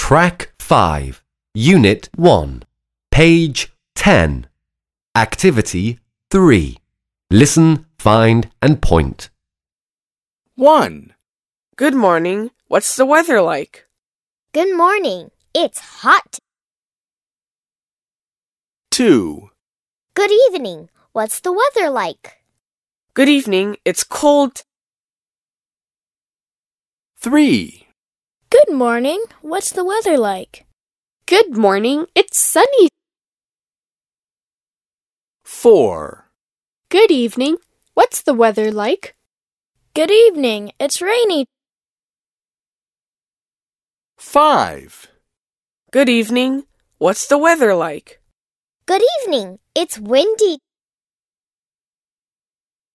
Track 5, Unit 1, Page 10. Activity 3. Listen, find and point. 1. Good morning. What's the weather like? Good morning. It's hot. 2. Good evening. What's the weather like? Good evening. It's cold. 3. Good morning. What's the weather like? Good morning. It's sunny. 4. Good evening. What's the weather like? Good evening. It's rainy. 5. Good evening. What's the weather like? Good evening. It's windy.